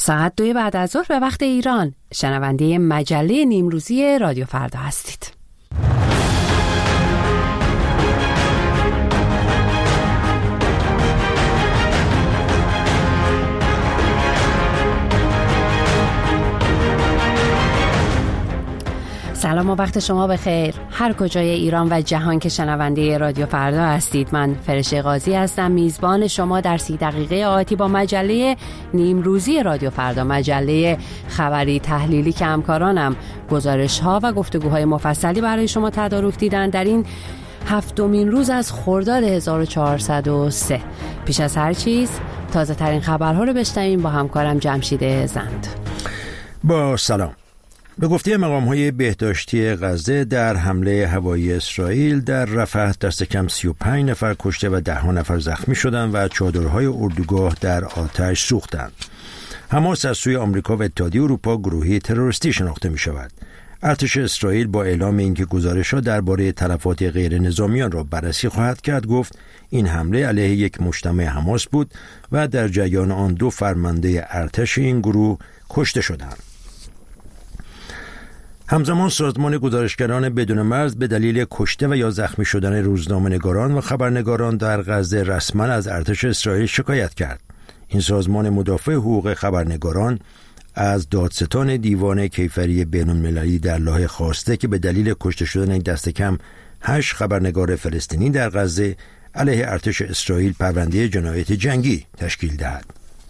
ساعت 2 بعد از ظهر به وقت ایران، شنونده مجله نیمروزی رادیو فردا هستید. سلام و وقت شما بخیر. هر کجای ایران و جهان که شنونده رادیو فردا هستید، من فرشته قاضی هستم، میزبان شما در 30 دقیقه آتی با مجله نیمروزی رادیو فردا، مجله خبری تحلیلی که همکارانم گزارش‌ها و گفتگوهای مفصلی برای شما تدارک دیدن در این 7مین روز از خرداد 1403. پیش از هر چیز تازه ترین خبرها رو بشنویم با همکارم جمشید زند. با سلام. به گفته مقام‌های بهداشتی غزه، در حمله هوایی اسرائیل در رفح دست کم 35 نفر کشته و 10 نفر زخمی شدند و چادرهای اردوگاه در آتش سوختند. حماس از سوی آمریکا و اتحادیه اروپا گروهی تروریستی شناخته می‌شود. ارتش اسرائیل با اعلام اینکه گزارش‌ها درباره تلفات غیر نظامیان را بررسی خواهد کرد، گفت این حمله علیه یک مجتمع حماس بود و در جریان آن 2 فرمانده ارتش این گروه کشته شدند. همزمان سازمان گزارشگران بدون مرز به دلیل کشته و یا زخمی شدن روزنامه‌نگاران و خبرنگاران در غزه رسما از ارتش اسرائیل شکایت کرد. این سازمان مدافع حقوق خبرنگاران از دادستان دیوان کیفری بین‌المللی در لاهه خواسته که به دلیل کشته شدن دست کم 8 خبرنگار فلسطینی در غزه علیه ارتش اسرائیل پرونده جنایت جنگی تشکیل دهد.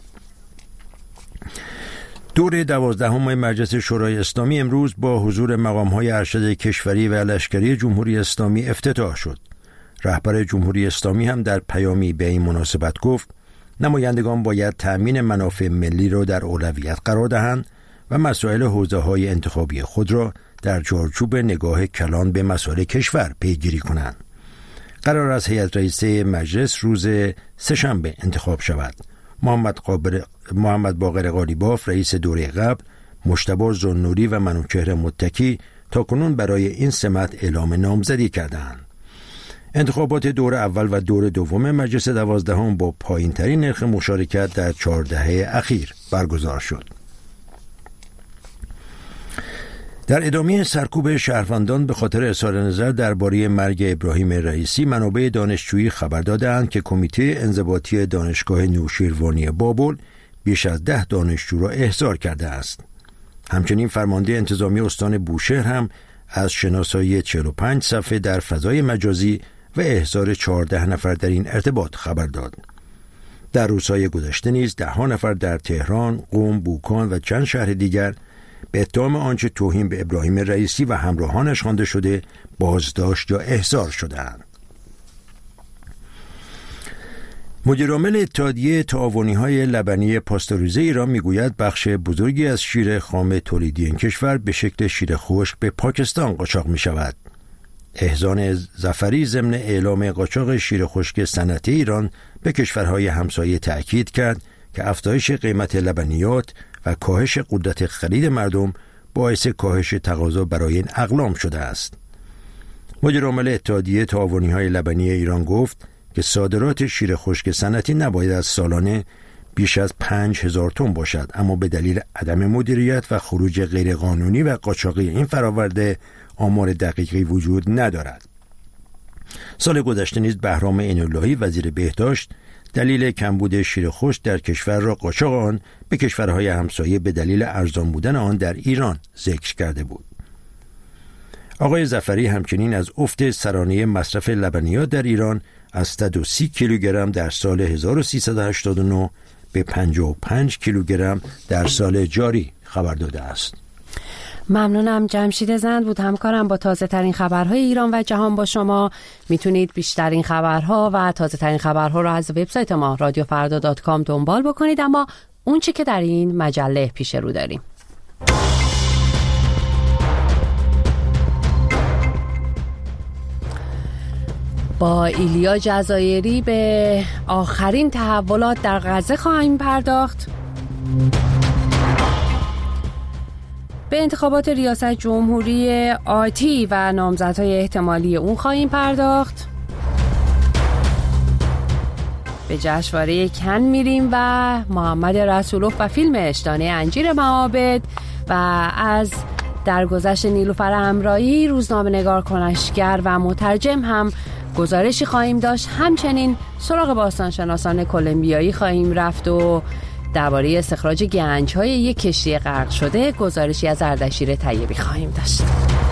دور 12 مجلس شورای اسلامی امروز با حضور مقام‌های ارشد کشوری و لشکری جمهوری اسلامی افتتاح شد. رهبر جمهوری اسلامی هم در پیامی به این مناسبت گفت نمایندگان باید تأمین منافع ملی را در اولویت قرار دهند و مسائل حوزه‌های انتخابی خود را در چارچوب نگاه کلان به مسائل کشور پیگیری کنند. قرار است هیئت رئیسه مجلس روز سه‌شنبه انتخاب شود. محمد باقر قالیباف رئیس دوره قبل، مجتبی ذوالنوری و منوچهر متکی تاکنون برای این سمت اعلام نامزدی کردند. انتخابات دور اول و دور دوم مجلس 12 با پایین ترین نرخ مشارکت در 4 دهه اخیر برگزار شد. در ادامه سرکوب شهروندان به خاطر اظهار نظر درباره مرگ ابراهیم رئیسی، منابع دانشجویی خبر دادند که کمیته انضباطی دانشگاه نوشیروانی بابل بیش از 10 دانشجو را احضار کرده است. همچنین فرمانده انتظامی استان بوشهر هم از شناسایی 45 صفحه در فضای مجازی و احضار 14 نفر در این ارتباط خبر داد. در روزهای گذشته نیز 10 نفر در تهران، قم، بوکان و چند شهر دیگر به اتهام آنچه توهین به ابراهیم رئیسی و همراهانش خوانده شده بازداشت یا احضار شده‌اند. مدیرعامل اتحادیه تعاونی‌های لبنی پاستوریزه ایران میگوید بخش بزرگی از شیر خام تولیدی این کشور به شکل شیر خشک به پاکستان قاچاق می‌شود. احسان ظفری ضمن اعلام قاچاق شیر خشک صنعتی ایران به کشورهای همسایه تأکید کرد که افزایش قیمت لبنیات و کاهش قدرت خرید مردم باعث کاهش تقاضا برای این اقلام شده است. مدیرعامل اتحادیه تعاونی‌های لبنی ایران گفت که صادرات شیر خشک صنعتی نباید از سالانه بیش از 5000 تن باشد، اما به دلیل عدم مدیریت و خروج غیرقانونی و قاچاقی این فراورده آمار دقیقی وجود ندارد. سال گذشته نیز بهرام عین‌اللهی وزیر بهداشت دلیل کمبود شیر خشک در کشور را قاچاق آن به کشورهای همسایه به دلیل ارزان بودن آن در ایران ذکر کرده بود. آقای ظفری همچنین از افت سرانه مصرف لبنیات در ایران از 130 کیلوگرم در سال 1389 به 55 کیلوگرم در سال جاری خبر داده است. ممنونم. جمشید زند بود همکارم با تازه ترین خبرهای ایران و جهان با شما. میتونید بیشترین خبرها و تازه ترین خبرها رو از وبسایت ما radiofarda.com دنبال بکنید، اما اون چی که در این مجله پیش رو داریم. با ایلیا جزایری به آخرین تحولات در غزه خواهیم پرداخت. به انتخابات ریاست جمهوری آتی و نامزدهای احتمالی اون خواهیم پرداخت. به جشنواره کن میریم و محمد رسولوف و فیلمش دانه انجیر معابد و از درگذشت نیلوفر امرایی روزنامه‌نگار، کنشگر و مترجم هم گزارشی خواهیم داشت. همچنین سراغ باستانشناسان کلمبیایی خواهیم رفت و درباره استخراج گنج‌های یک کشتی غرق شده گزارشی از اردشیر طیبی خواهیم داشت.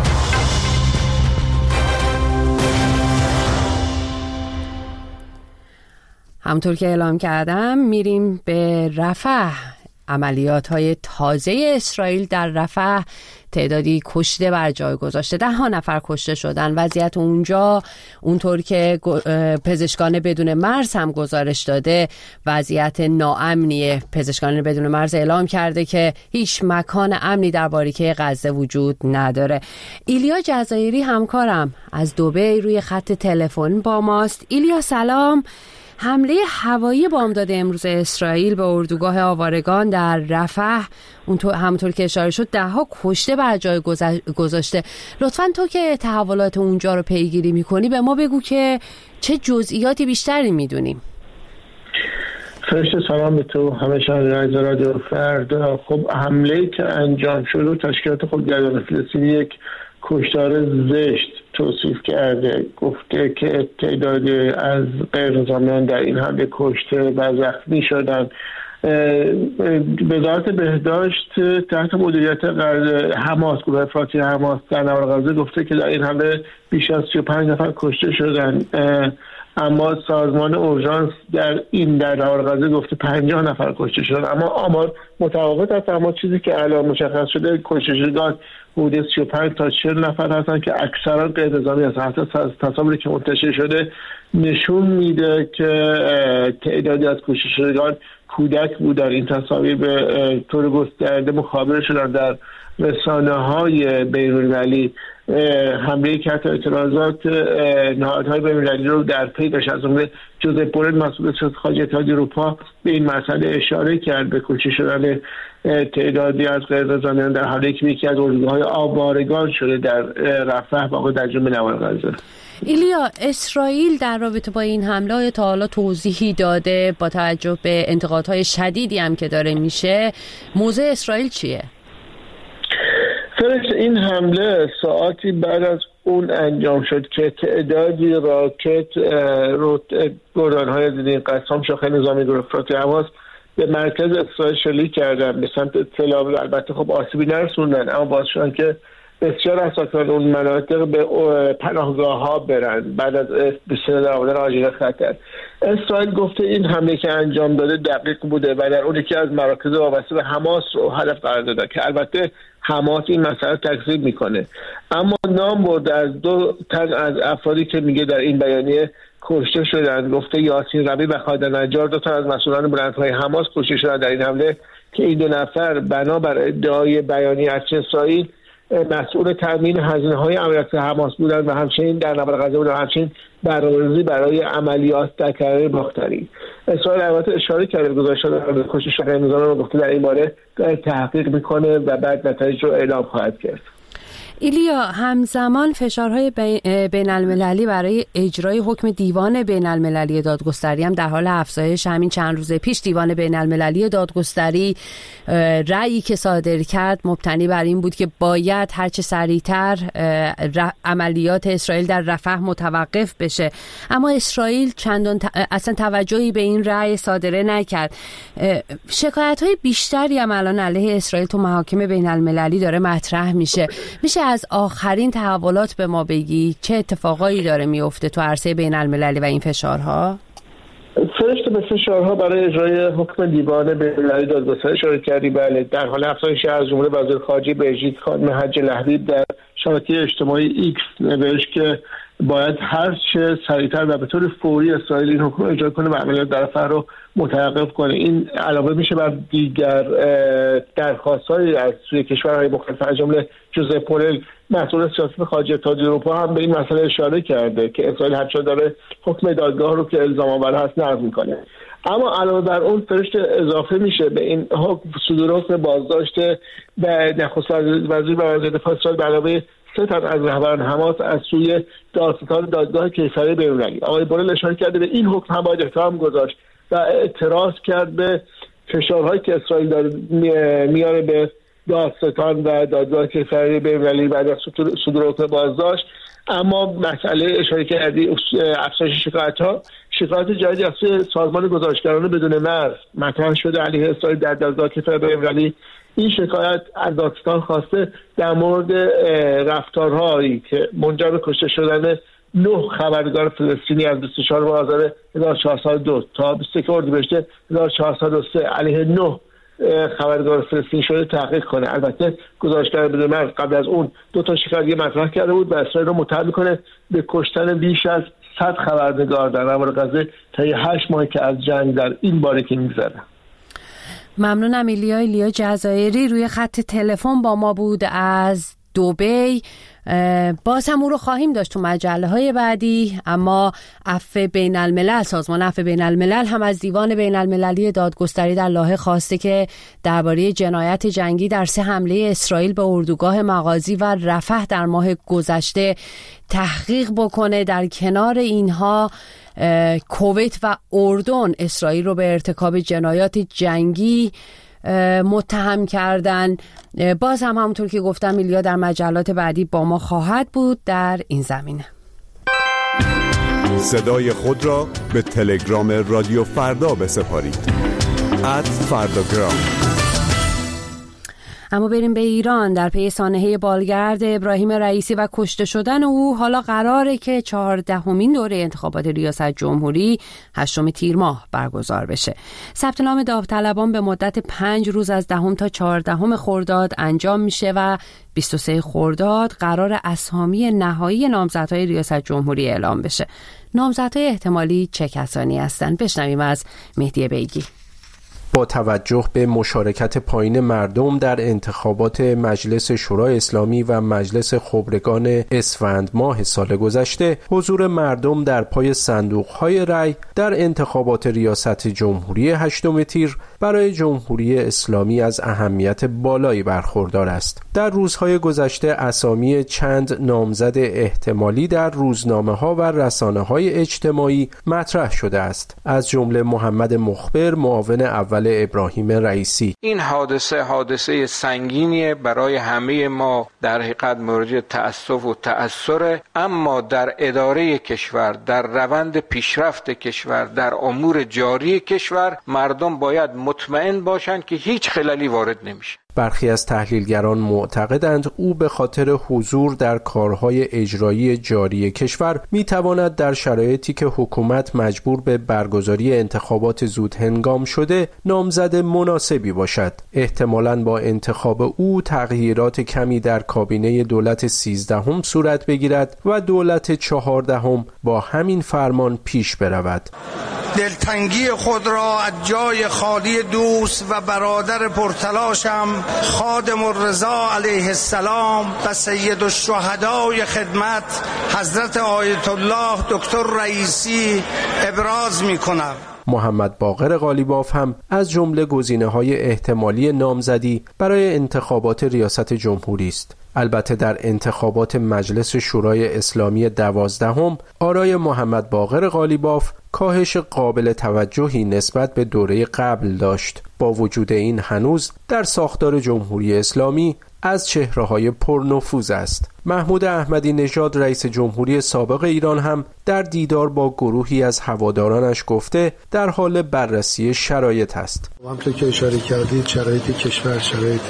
همونطور که اعلام کردم میریم به رفح. عملیات‌های تازه اسرائیل در رفح تعدادی کشته بر جای گذاشته. 10 نفر کشته شدن. وضعیت اونجا اونطور که پزشکان بدون مرز هم گزارش داده وضعیت ناامنیه. پزشکان بدون مرز اعلام کرده که هیچ مکان امنی در باریکه غزه وجود نداره. ایلیا جزایری همکارم از دبی روی خط تلفن با ماست. ایلیا سلام. حمله هوایی بامداد امروز اسرائیل به اردوگاه آوارگان در رفح همونطور که اشاره شد 10 کشته بر جای گذاشته. لطفاً تو که تحولات اونجا رو پیگیری میکنی به ما بگو که چه جزئیاتی بیشتری میدونیم. فرشته سلام به تو همه شنوندگان رادیو فردا. خب حمله‌ای که انجام شد و تشکیلات خودگردان فلسطینی یک کشتار زشت توصیف کرده. گفته که تعدادی از غیرنظامیان در این حمله کشته و زخمی شدن. وزارت بهداشت تحت مدیریت حماس، گروه افراطی حماس در نوار غزه گفته که در این حمله بیش از 35 نفر کشته شدن، اما سازمان اورژانس در نوار غزه گفته 50 نفر کشته شدن. اما آمار متفاوت است. اما چیزی که الان مشخص شده کشته شدگان حدود 35 تا 40 نفر هستن که اکثرا غیر نظامی هستن. حتی تصاویری که منتشر شده نشون میده که تعدادی از کشته شدگان کودک بودن. این تصاویر به طور گسترده مخابره شدن در رسانه‌های بین‌المللی. حمله که حتی اعتراضات نهادهای بین‌المللی رو در پی داشت. از اون جوزپ بورل مسئول سیاست خارجیه اتحادیه اروپا به این مسئله اشاره کرد، به کشته شدن تعدادی از غیرنظامیان در حالی که یکی از اردوگاه‌های آوارگان شده در رفح واقع در جنوب نوار غزه. ایلیا، اسرائیل در رابطه با این حمله تا حالا توضیحی داده؟ با توجه به انتقادهای شدیدی هم که داره میشه، موضع اسرائیل چیه؟ این حمله ساعتی بعد از اون انجام شد که تعدادی راکت گردان‌های ضد قسام شاخه نظامی گروه افراطی حماس به مرکز اسرائیل شلیک کردن به سمت تل آویو. البته خب آسیبی نرسوندن، اما باعث شدن که بسیار از ساکنان اون مناطق به پناهگاه‌ها برن بعد از بسیار در آمدن آژیر خطر. اسرائیل گفته این حمله که انجام داده دقیق بوده و در اون یکی از مراکز وابسته به حماس رو هدف قرار داده که البته حماس این مسئله تکذیب میکنه، اما نام برده از 2 تن از افرادی که میگه در این بیانیه کشته شدن. گفته یاسین ربی و خالد نجار 2 تن از مسئولان بلندپای حماس کشته شدن در این حمله که این 2 نفر بنابر ادعای بیانیه ارتش اسرائیل مسئول تامین هزینه‌های عملیات حماس بودن و همچنین در نبرد غزه بودن و همچنین برنامه‌ریزی برای عملیات در کره باختری. اسرائیل البته اشاره کرده به گزارش‌های کشته شدن نظامیان رو، گفته در این باره تحقیق میکنه و بعد نتایج رو اعلام خواهد کرد. ایلیا، همزمان فشارهای بین المللی برای اجرای حکم دیوان بین المللی دادگستری هم در حال افزایش. همین چند روز پیش دیوان بین المللی دادگستری رأیی که صادر کرد مبتنی بر این بود که باید هرچه سریعتر عملیات اسرائیل در رفح متوقف بشه، اما اسرائیل چندان اصلا توجهی به این رأی صادره نکرد. شکایت‌های بیشتری هم الان علیه اسرائیل تو محاکم بین المللی داره مطرح میشه از آخرین تحولات به ما بگی چه اتفاقایی داره میفته تو عرصه بین المللی و این فشارها؟ فرشته به فشارها برای اجرای حکم دیوان بین المللی دادگستری اشاره کردی. بله، در حال افزایش از جمله وزیر خارجه بلژیک خانم حج لهویب در شبکه اجتماعی ایکس نوشت که باید هر چه سریعتر و به طور فوری اسرائیل این حکم اجرا کنه و عملیات در رفح رو متوقف کنه. این علاوه میشه بر دیگر درخواست‌های از سوی کشورهای مختلف، از جمله جوزپ بورل مسئول سیاست خارجیه اتحادیه اروپا هم به این مسئله اشاره کرده که اسرائیل همچنان داره حکم دادگاه رو که الزام آور هست نقض میکنه. اما علاوه بر اون فرشته اضافه میشه به این حکم صدور حکم بازداشت به نخست وزیر و وزیر دفاع اسرائیل به علاوه 3 تن از رهبران حماس از سوی دادستان دادگاه کیفری بین‌المللی. آقای بورل اشاره کرده به این حکم هم باید احترام گذاشت و اعتراض کرد به فشارهایی که اسرائیل داره میاره به دادستان و دادگاه کیفری بین‌المللی بعد از صدور حکم بازداشت. اما مسئله اشاره کردی افزایش شکایت جدیدی از سازمان گزارشگران بدون مرز مطرح شده علیه اسرائیل در دادگاه کیفری بین‌المللی. این شکایت از دادستان خواسته در مورد رفتارهایی که منجر به کشته شدن 9 خبرنگار فلسطینی از 24 آذر 1402 تا 21 اردیبهشت 1403 علیه 9 خبرنگار فلسطینی شده تحقیق کنه. البته گزارشگر بدون مرز قبل از اون 2 تا شکایت مطرح کرده بود و اسرائیل رو متهم میکنه به کشتن بیش از 100 خبرنگار در مورد غزه تا 8 ماه که از جنگ در این باره می‌گذره. ممنونم. ایلیا جزایری روی خط تلفن با ما بود از دبی. باز هم او رو خواهیم داشت تو مجله‌های بعدی، اما عفو بین الملل، سازمان عفو بین الملل هم از دیوان بین المللی دادگستری در لاهه خواسته که درباره جنایت جنگی در 3 حمله اسرائیل به اردوگاه مغازی و رفح در ماه گذشته تحقیق بکنه. در کنار اینها کویت و اردن اسرائیل رو به ارتکاب جنایات جنگی متهم کردن. باز هم همونطور که گفتم ایلیا در مجلات بعدی با ما خواهد بود در این زمینه. صدای خود را به تلگرام رادیو فردا بسپارید @فرداگرام. اما بریم به ایران. در پی سانحه بالگرد ابراهیم رئیسی و کشته شدن او، حالا قراره که 14مین دوره انتخابات ریاست جمهوری 8 تیر ماه برگزار بشه. ثبت نام داوطلبان به مدت 5 روز از 10 تا 14 خرداد انجام میشه و 23 خرداد قرار اسامی نهایی نامزدهای ریاست جمهوری اعلام بشه. نامزدهای احتمالی چه کسانی هستند؟ بشنویم از مهدی بیگی. با توجه به مشارکت پایین مردم در انتخابات مجلس شورای اسلامی و مجلس خبرگان اسفند ماه سال گذشته، حضور مردم در پای صندوق‌های رای در انتخابات ریاست جمهوری 8 تیر برای جمهوری اسلامی از اهمیت بالایی برخوردار است. در روزهای گذشته اسامی چند نامزد احتمالی در روزنامه‌ها و رسانه‌های اجتماعی مطرح شده است، از جمله محمد مخبر، معاون اول ابراهیم رئیسی. این حادثه سنگینیه برای همه ما، در حقیقت مورد تأسف و تأثره، اما در اداره کشور، در روند پیشرفت کشور، در امور جاری کشور مردم باید مطمئن باشند که هیچ خللی وارد نمیشه. برخی از تحلیلگران معتقدند او به خاطر حضور در کارهای اجرایی جاری کشور میتواند در شرایطی که حکومت مجبور به برگزاری انتخابات زود هنگام شده نامزد مناسبی باشد. احتمالاً با انتخاب او تغییرات کمی در کابینه دولت 13 صورت بگیرد و دولت 14 با همین فرمان پیش برود. دلتنگی خود را از جای خالی دوست و برادر پرتلاشم خادم الرضا علیه السلام و سید الشهدای خدمت حضرت آیت الله دکتر رئیسی ابراز می کنم. محمد باقر قالیباف هم از جمله گزینه‌های احتمالی نامزدی برای انتخابات ریاست جمهوری است. البته در انتخابات مجلس شورای اسلامی 12 آرای محمد باقر قالیباف کاهش قابل توجهی نسبت به دوره قبل داشت. با وجود این هنوز در ساختار جمهوری اسلامی از چهره‌های پرنفوذ است. محمود احمدی نژاد رئیس جمهوری سابق ایران هم در دیدار با گروهی از هوادارانش گفته در حال بررسی شرایط است. همونطور که اشاره کردید شرایط کشور شرایط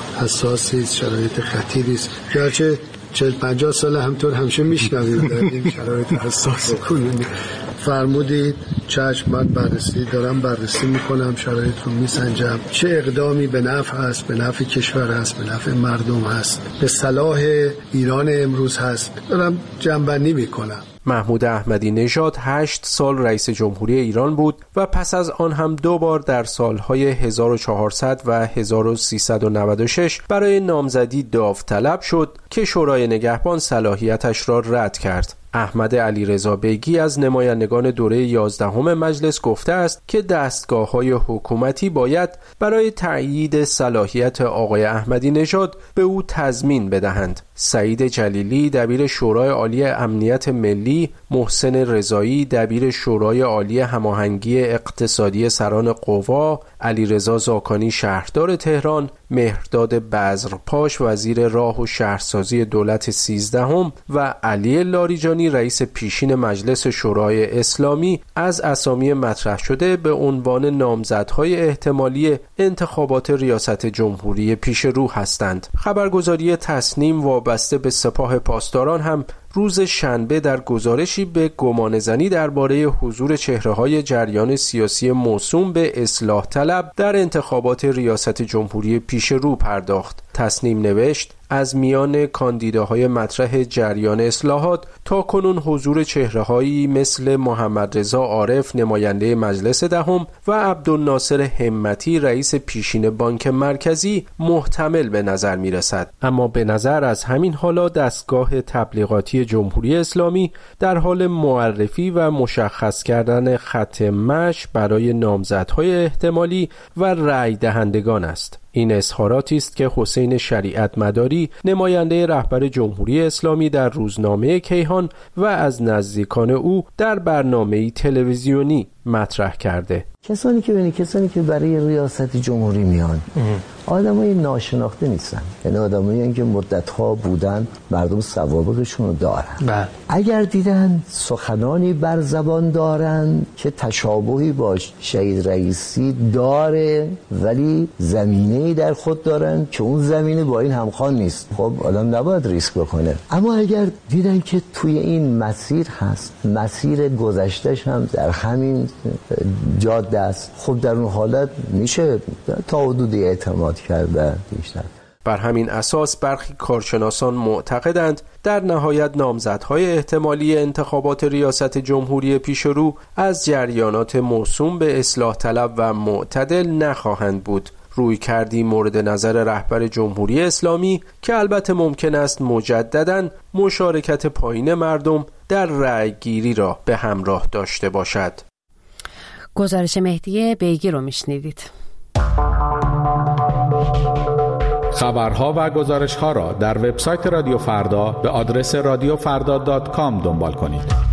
حساسی است، شرایط خطیری است. گرچه 40-50 سال همطور همیشه میشنویم در این شرایط حساس کنونی. فرمودید چشم، من بررسی میکنم، شرایط رو میسنجم، چه اقدامی به نفع هست، به نفع کشور هست، به نفع مردم هست، به صلاح ایران امروز هست، دارم جمع‌بندی میکنم. محمود احمدی نژاد 8 سال رئیس جمهوری ایران بود و پس از آن هم 2 بار در سالهای 1400 و 1396 برای نامزدی داوطلب شد که شورای نگهبان صلاحیتش را رد کرد. احمد علیرضا بیگی از نمایندگان دوره 11 مجلس گفته است که دستگاه‌های حکومتی باید برای تأیید صلاحیت آقای احمدی نژاد به او تضمین بدهند. سعید جلیلی دبیر شورای عالی امنیت ملی، محسن رضایی دبیر شورای عالی هماهنگی اقتصادی سران قوا، علیرضا زاکانی شهردار تهران، مهرداد بزرپاش وزیر راه و شهرسازی دولت 13 و علی لاریجانی رئیس پیشین مجلس شورای اسلامی از اسامی مطرح شده به عنوان نامزدهای احتمالی انتخابات ریاست جمهوری پیش رو هستند. خبرگزاری تسنیم وابسته به سپاه پاسداران هم روز شنبه در گزارشی به گمانه‌زنی درباره حضور چهره‌های جریان سیاسی موسوم به اصلاح طلب در انتخابات ریاست جمهوری پیش رو پرداخت. تسنیم نوشت از میان کاندیداهای مطرح جریان اصلاحات تا کنون حضور چهره‌هایی مثل محمد رضا عارف نماینده مجلس دهم و عبدالناصر همتی رئیس پیشین بانک مرکزی محتمل به نظر می‌رسد. اما به نظر از همین حالا دستگاه تبلیغاتی جمهوری اسلامی در حال معرفی و مشخص کردن خط مشی برای نامزدهای احتمالی و رأی دهندگان است. این اظهاراتی است که حسین شریعت مداری نماینده رهبر جمهوری اسلامی در روزنامه کیهان و از نزدیکان او در برنامه‌ای تلویزیونی مطرح کرده. کسانی که برای ریاست جمهوری میان آدمای ناشناخته نیستن، یعنی آدمایی که مدت‌ها بودن، مردم سوابقشون رو دارن. اگر دیدن سخنانی بر زبان دارن که تشابهی با شهید رئیسی داره ولی زمینه‌ای در خود دارن که اون زمینه با این همخوان نیست، خب آدم نباید ریسک بکنه. اما اگر دیدن که توی این مسیر هست، مسیر گذشتهش هم در همین جاده است، خب در اون حالت میشه تا حدودی اعتماد کرده بیشتر. بر همین اساس برخی کارشناسان معتقدند در نهایت نامزدهای احتمالی انتخابات ریاست جمهوری پیشرو از جریانات موسوم به اصلاح طلب و معتدل نخواهند بود. روی کردی مورد نظر رهبر جمهوری اسلامی که البته ممکن است مجدداً مشارکت پایین مردم در رأی گیری را به همراه داشته باشد. گزارش مهدی بیگی رو میشنیدید. خبرها و گزارشها را در وبسایت رادیو فردا به آدرس radiofrda.com دنبال کنید.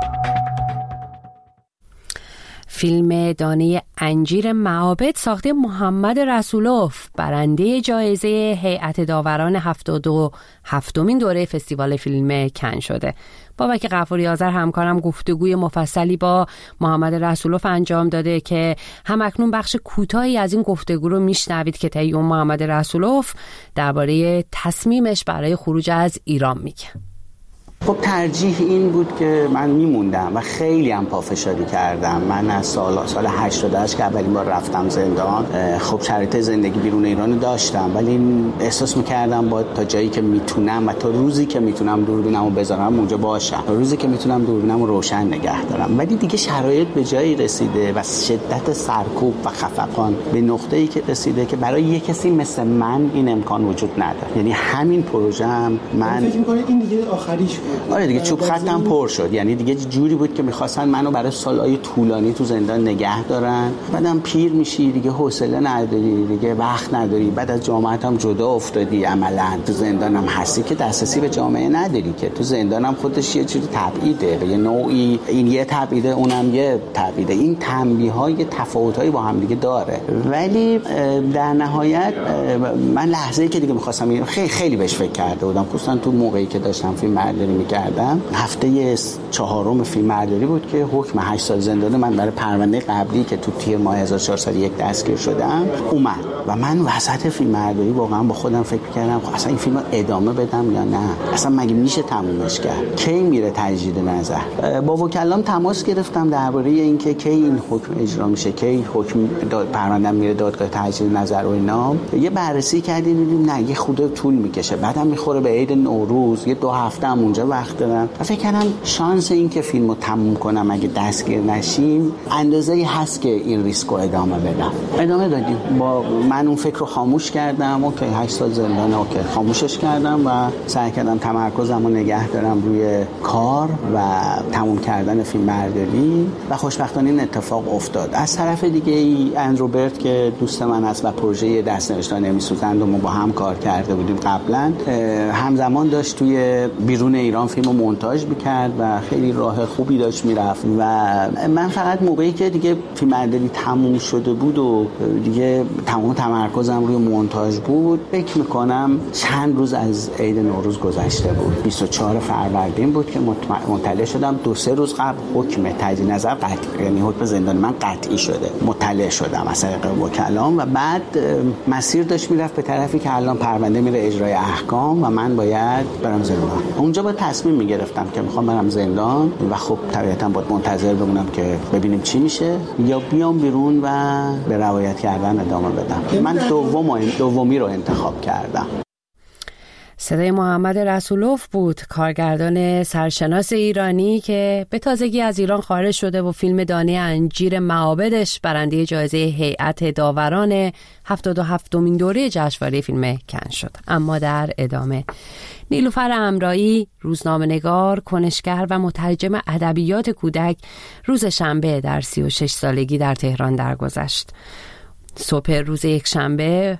فیلم دانه انجیر معابد ساخته محمد رسولوف برنده جایزه هیئت داوران 77مین دوره فستیوال فیلم کن شده. بابک غفوری آذر همکارم گفتگوی مفصلی با محمد رسولوف انجام داده که همکنون بخش کوتاهی از این گفتگو رو میشنوید که طی اون محمد رسولوف درباره تصمیمش برای خروج از ایران میگه. خب ترجیح این بود که من میموندم و خیلی هم پافشاری کردم. من از سال 88 که اولین بار رفتم زندان، خب شرایط زندگی بیرون ایران داشتم ولی احساس میکردم با تا جایی که میتونم و تا روزی که میتونم دوربینمو بذارم اونجا باشم، تا روزی که میتونم دوربینمو روشن نگه دارم. ولی دیگه شرایط به جایی رسیده و شدت سرکوب و خفقان به نقطه‌ای که رسیده که برای یک کسی مثل من این امکان وجود نداره. یعنی همین پروژه هم من فکر می‌کنم این دیگه آخریش بود. آره دیگه چوب خطم پر شد. یعنی دیگه جوری بود که می‌خواستن منو برای سال‌های طولانی تو زندان نگه دارن. بعدم پیر میشی دیگه، حوصله نداری دیگه، وقت نداری، بعد از جامعه هم جدا افتادی، عملاً تو زندان هم هستی که دسترسی به جامعه نداری، که تو زندان هم خودش یه چیزی تبعیده، به یه نوعی این یه تبعیده اونم یه تبعیده، این تنبیه‌های تفاوت‌هایی با هم دیگه داره. ولی در نهایت من لحظه‌ای که دیگه می‌خواستم خیلی بهش فکر کرده بودم، خصوصا تو موقعی که داشتم فیلم برداری می‌کردم. هفته 4 فیلم برداری بود که حکم 8 سال زندان من برای پرونده قبلی که تو تیر ماه 1401 دستگیر شدم اومد و من وسط فیلم برداری واقعا با خودم فکر کردم اصلا این فیلمو ادامه بدم یا نه، اصلا مگه میشه تمومش کرد، کی میره تجدید نظر. با وکلام تماس گرفتم درباره اینکه کی این حکم اجرا میشه، کی حکم پرونده میره دادگاه تجدید نظر و اینا. یه بررسی کردیم دیدیم نه یه خود طول میکشه، بعدم میخوره به عید نوروز، یه 2 هفته هم اونجا وقت دارم و فکر کردم شانس این که فیلمو تموم کنم اگه دستگیر نشیم اندازه‌ای هست که این ریسک رو ادامه بدم. ادامه دادیم. با من اون فکر رو خاموش کردم. اوکی 8 سال زندان، اوکی خاموشش کردم و سعی کردم تمرکزم رو نگه دارم روی کار و تموم کردن فیلم برداری و خوشبختانه این اتفاق افتاد. از طرف دیگه اندرو برت که دوست من است و پروژه دست‌نوشته‌ها نمی‌سوزند و ما با هم کار کرده بودیم قبلا، همزمان داشت توی بیرون ایران فیلمو مونتاژ می‌کرد و خیلی راه خوبی داشت میرفت و من فقط موقعی که دیگه فیلم برداری تموم شده بود و دیگه تمام تمرکزم روی مونتاژ بود، فکر می‌کنم چند روز از عید نوروز گذشته بود. 24 فروردین بود که مطلع شدم 2-3 روز قبل حکم تجدید نظر قطعی، یعنی حکم زندان من قطعی شده. مطلع شدم از طریق وکلام و بعد مسیر داشت میرفت به طرفی که الان پرونده میره اجرای احکام و من باید برم زندان. اونجا با تصمیم میگرفتم که میخوام برم زندان و خب طبیعتا باید منتظر بمونم که ببینیم چی میشه یا بیام بیرون و به روایت کردن ادامه بدم. من دومی رو انتخاب کردم. صدای محمد رسولوف بود، کارگردان سرشناس ایرانی که به تازگی از ایران خارج شده و فیلم دانه انجیر معابدش برنده جایزه هیئت داوران 77مین دوره جشنواره فیلم کن شد. اما در ادامه نیلوفر امرایی، روزنامه‌نگار، کنشگر و مترجم ادبیات کودک، روز شنبه در 36 سالگی در تهران درگذشت. صبح روز یک شنبه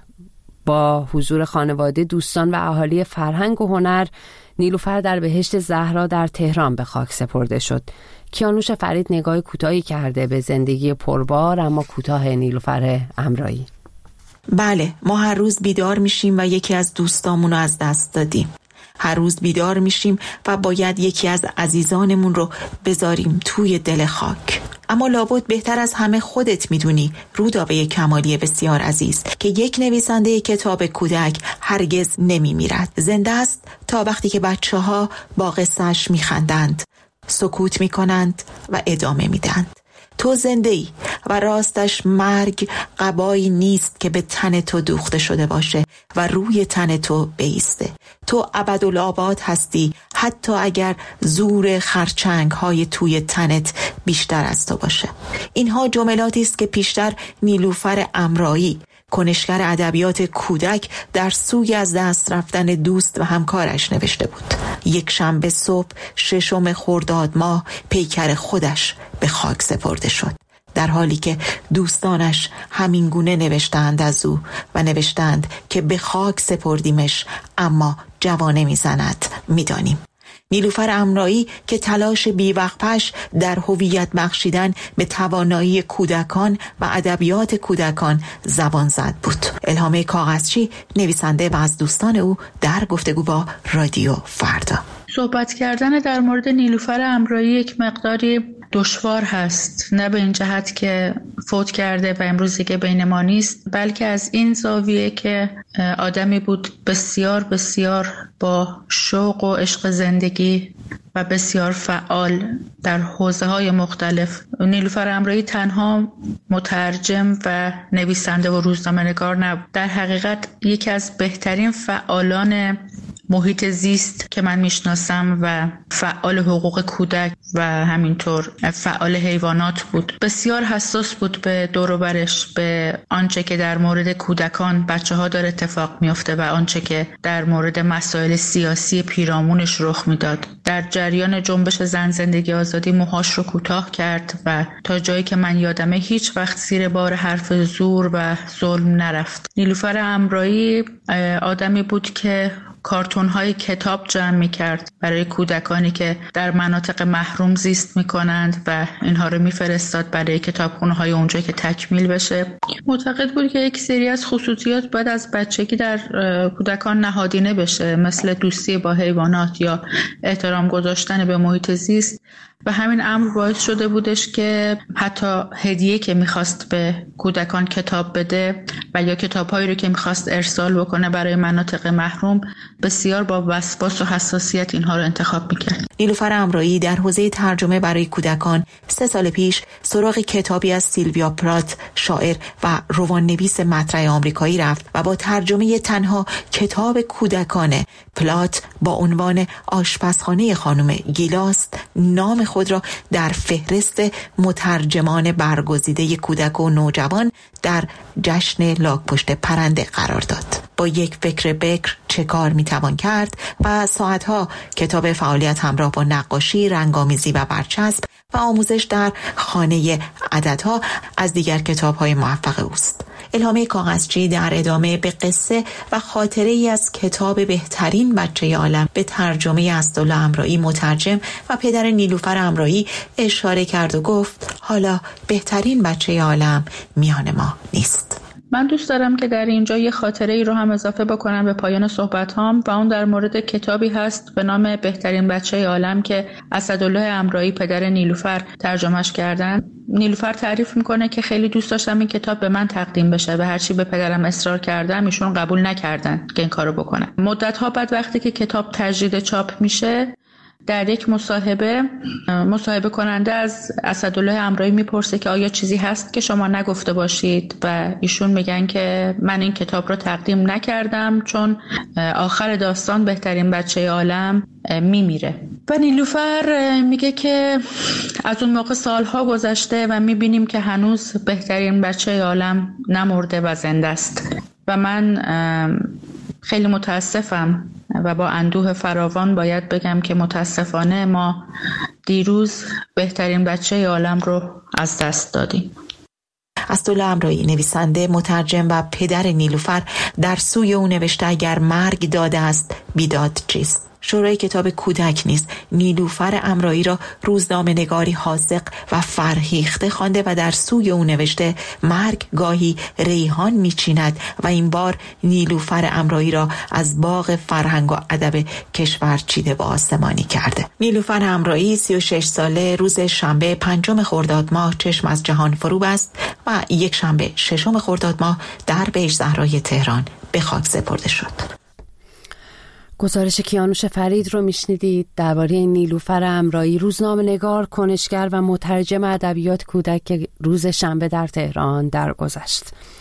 با حضور خانواده، دوستان و اهالی فرهنگ و هنر، نیلوفر در بهشت زهرا در تهران به خاک سپرده شد. کیانوش فرید نگاه کوتاهی کرده به زندگی پربار اما کوتاه نیلوفر امرایی. بله، ما هر روز بیدار میشیم و یکی از دوستامون رو از دست دادیم. هر روز بیدار میشیم و باید یکی از عزیزانمون رو بذاریم توی دل خاک. اما لابد بهتر از همه خودت میدونی رودابه کمالی بسیار عزیز که یک نویسنده کتاب کودک هرگز نمیمیرد. زنده است تا وقتی که بچه‌ها با قصه‌اش میخندند، سکوت میکنند و ادامه میدند. تو زنده ای و راستش مرگ قبایی نیست که به تن تو دوخته شده باشه و روی تن تو بایسته. تو ابدالآباد هستی حتی اگر زور خرچنگ های توی تنت بیشتر از تو باشه. اینها جملاتی است که پیشتر نیلوفر امرایی، کنشگر ادبیات کودک، در سوی از دست رفتن دوست و همکارش نوشته بود. یک شنبه صبح 6 خرداد ماه پیکر خودش به خاک سپرده شد، در حالی که دوستانش همین گونه نوشتند از او و نوشتند که به خاک سپردیمش اما جوانه میزند میدانیم. نیلوفر امرایی که تلاش بیوقفش در هویت بخشیدن به توانایی کودکان و ادبیات کودکان زبان زد بود. الهام کاغذچی، نویسنده و از دوستان او، در گفتگو با رادیو فردا. صحبت کردن در مورد نیلوفر امرایی یک مقداری دشوار هست، نه به این جهت که فوت کرده و امروز دیگه بین ما نیست، بلکه از این زاویه که آدمی بود بسیار بسیار با شوق و عشق زندگی و بسیار فعال در حوزه‌های مختلف. نیلوفر امرایی تنها مترجم و نویسنده و روزنامه‌نگار نبود، در حقیقت یکی از بهترین فعالان محیط زیست که من میشناسم و فعال حقوق کودک و همینطور فعال حیوانات بود. بسیار حساس بود به دور و برش، به آنچه که در مورد کودکان، بچه‌ها داره اتفاق میفته و آنچه که در مورد مسائل سیاسی پیرامونش رخ میداد. در جریان جنبش زن زندگی آزادی موهاش رو کوتاه کرد و تا جایی که من یادمه هیچ وقت زیر بار حرف زور و ظلم نرفت. نیلوفر امرایی آدمی بود که کارتون‌های کتاب جمع می‌کرد برای کودکانی که در مناطق محروم زیست می‌کنند و اینها رو می‌فرستاد برای کتابخونه‌های اونجا که تکمیل بشه. معتقد بود که یک سری از خصوصیات باید از بچگی در کودکان نهادینه بشه، مثل دوستی با حیوانات یا احترام گذاشتن به محیط زیست، و همین امر باعث شده بودش که حتی هدیه که میخواست به کودکان کتاب بده و یا کتاب‌هایی رو که میخواست ارسال بکنه برای مناطق محروم بسیار با وسواس و حساسیت اینها رو انتخاب میکرد. نیلوفر امرایی در حوزه ترجمه برای کودکان 3 سال پیش سراغ کتابی از سیلویا پلات، شاعر و رمان‌نویس مطرح آمریکایی رفت و با ترجمه تنها کتاب کودکانه پلات با عنوان آشپزخانه خانم گیلاست نام خود را در فهرست مترجمان برگزیده کودک و نوجوان در جشن لاک‌پشت پرنده قرار داد. با یک فکر بکر چه کار میتوان کرد و ساعتها کتاب فعالیت همراه با نقاشی، رنگامیزی و برچسب و آموزش در خانه عددها از دیگر کتاب‌های موفق اوست. الهام کاغذچی در ادامه به قصه و خاطره ای از کتاب بهترین بچه عالم به ترجمه اسدالله امرایی مترجم و پدر نیلوفر امرایی اشاره کرد و گفت حالا بهترین بچه عالم میان ما نیست. من دوست دارم که در اینجا یه خاطره ای رو هم اضافه بکنم به پایان صحبت‌هام و اون در مورد کتابی هست به نام بهترین بچه عالم که اسدالله امرایی پدر نیلوفر ترجمهش کردن. نیلوفر تعریف میکنه که خیلی دوست داشتم این کتاب به من تقدیم بشه و هرچی به پدرم اصرار کردم ایشون قبول نکردن که این کارو بکنن. مدت‌ها بعد وقتی که کتاب تجدید چاپ میشه در یک مصاحبه کننده از اسدالله امرایی میپرسه که آیا چیزی هست که شما نگفته باشید و ایشون میگن که من این کتاب رو تقدیم نکردم چون آخر داستان بهترین بچه عالم میمیره. و نیلوفر میگه که از اون موقع سالها گذشته و میبینیم که هنوز بهترین بچه عالم نمرده و زنده است و من خیلی متاسفم و با اندوه فراوان باید بگم که متاسفانه ما دیروز بهترین بچه عالم رو از دست دادیم. اسدالله امرایی نویسنده، مترجم و پدر نیلوفر در سوی او نوشته اگر مرگ داده است بیداد چیست؟ شورای کتاب کودک نیز نیلوفر امرایی را روزنامه‌نگاری حاذق و فرهیخته خوانده و در سوی او نوشته مرگ گاهی ریحان میچیند و این بار نیلوفر امرایی را از باغ فرهنگ و ادب کشور چیده و آسمانی کرده. نیلوفر امرایی 36 ساله روز شنبه 5 خرداد ماه چشم از جهان فرو بست و یک شنبه 6 خرداد ماه در بیض‌زهرای تهران به خاک سپرده شد. گزارش کیانوش فرید رو میشنیدید درباره نیلوفر امرایی، روزنامه‌نگار، کنشگر و مترجم ادبیات کودک که روز شنبه در تهران درگذشت.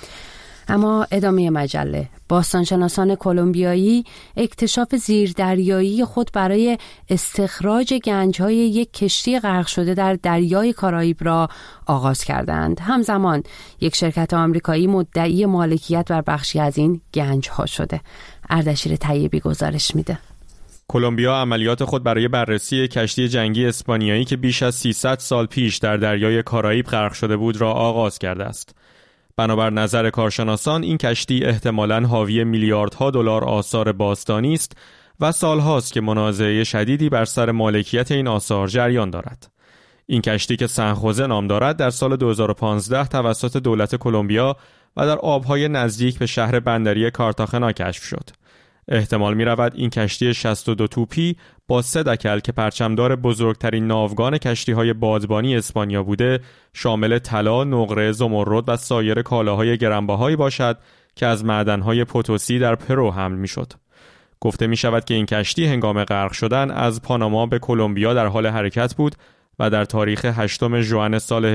اما ادامه مجله. باستانشناسان کلمبیایی اکتشاف زیردریایی خود برای استخراج گنج‌های یک کشتی غرق شده در دریای کارائیب را آغاز کردند. همزمان یک شرکت آمریکایی مدعی مالکیت بر بخشی از این گنج‌ها شده. اردشیر طیبی گزارش میده. کلمبیا عملیات خود برای بررسی کشتی جنگی اسپانیایی که بیش از 300 سال پیش در دریای کارائیب غرق شده بود را آغاز کرده است. بنابر نظر کارشناسان این کشتی احتمالاً حاوی میلیاردها دلار آثار باستانی است و سالهاست که منازعه شدیدی بر سر مالکیت این آثار جریان دارد. این کشتی که سن خوزه نام دارد در سال 2015 توسط دولت کلمبیا و در آبهای نزدیک به شهر بندری کارتاخنا کشف شد. احتمال می رود این کشتی 62 توپی با 3 دکل که پرچمدار بزرگترین ناوگان کشتی‌های بادبانی اسپانیا بوده، شامل طلا، نقره، زمرد و سایر کالاهای گرانبهایی باشد که از معدن‌های پوتوسی در پرو حمل می‌شد. گفته می شود که این کشتی هنگام غرق شدن از پاناما به کلمبیا در حال حرکت بود و در تاریخ 8 ژوئن سال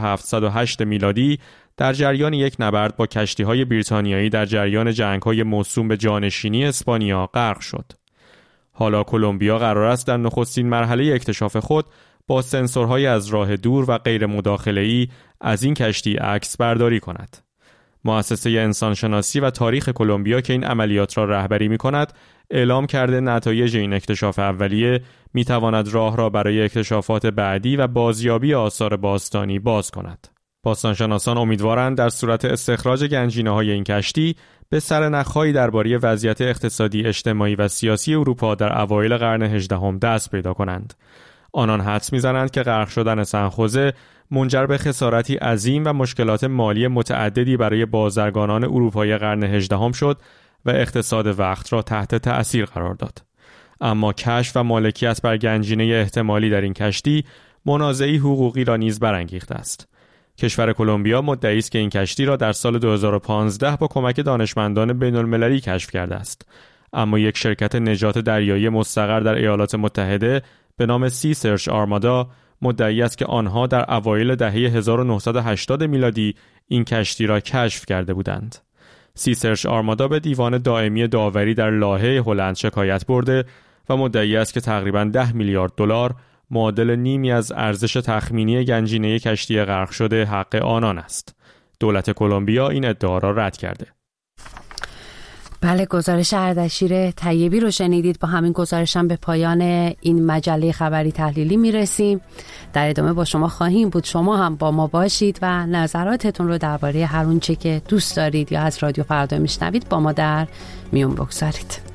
1708 میلادی در جریان یک نبرد با کشتی‌های بریتانیایی در جریان جنگ‌های موسوم به جانشینی اسپانیا غرق شد. حالا کلمبیا قرار است در نخستین مرحله اکتشاف خود با سنسورهای از راه دور و غیر مداخله‌ای از این کشتی عکس برداری کند. مؤسسه انسانشناسی و تاریخ کلمبیا که این عملیات را رهبری می‌کند، اعلام کرده نتایج این اکتشاف اولیه می‌تواند راه را برای اکتشافات بعدی و بازیابی آثار باستانی باز کند. باستانشناسان امیدوارند در صورت استخراج گنجینه‌های این کشتی به سرنخ‌هایی درباره وضعیت اقتصادی، اجتماعی و سیاسی اروپا در اوایل قرن 18 دست پیدا کنند. آنان حدس می‌زنند که غرق شدن سن خوزه منجر به خسارتی عظیم و مشکلات مالی متعددی برای بازرگانان اروپایی قرن 18 شد و اقتصاد وقت را تحت تأثیر قرار داد. اما کشف و مالکیت بر گنجینه احتمالی در این کشتی منازعی حقوقی را نیز برانگیخته است. کشور کلمبیا مدعی است که این کشتی را در سال 2015 با کمک دانشمندان بین‌المللی کشف کرده است، اما یک شرکت نجات دریایی مستقر در ایالات متحده به نام سی سرچ آرمادا مدعی است که آنها در اوایل دهه 1980 میلادی این کشتی را کشف کرده بودند. سی سرچ آرمادا به دیوان دائمی داوری در لاهه هلند شکایت برده و مدعی است که تقریباً 10 میلیارد دلار معادل نیمی از ارزش تخمینی گنجینه کشتی غرق شده حق آنان است. دولت کلمبیا این ادعا را رد کرده. بله، گزارش اردشیر طیبی رو شنیدید. با همین گزارش هم به پایان این مجله خبری تحلیلی میرسیم. در ادامه با شما خواهیم بود. شما هم با ما باشید و نظراتتون رو درباره هر اونچه که دوست دارید یا از رادیو فردا میشنوید با ما در میون بگذارید.